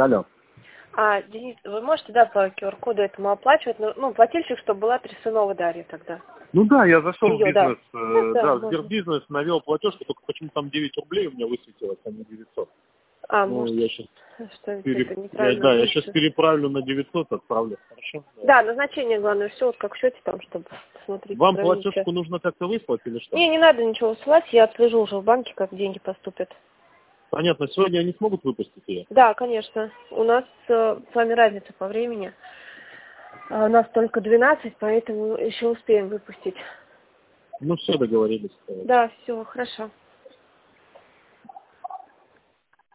Алло. Денис, вы можете, да, по QR-коду этому оплачивать? Ну, плательщик, чтобы была Трясунова Дарья тогда. Ну да, я зашел в Её, бизнес, да, в Сбербизнес, навел платеж, только почему там 9 рублей у меня высветилось, а не 900. Может, Я сейчас что это неправильно. я сейчас переправлю на 900, отправлю. Хорошо? Да, назначение главное, все вот как в счете там, чтобы посмотреть. Вам платежку нужно как-то выслать или что? Не надо ничего высылать, я отслежу уже в банке, как деньги поступят. Понятно, сегодня они смогут выпустить ее? Да, конечно. У нас с вами разница по времени. У нас только 12, поэтому еще успеем выпустить. Ну все, договорились. Да, все, хорошо.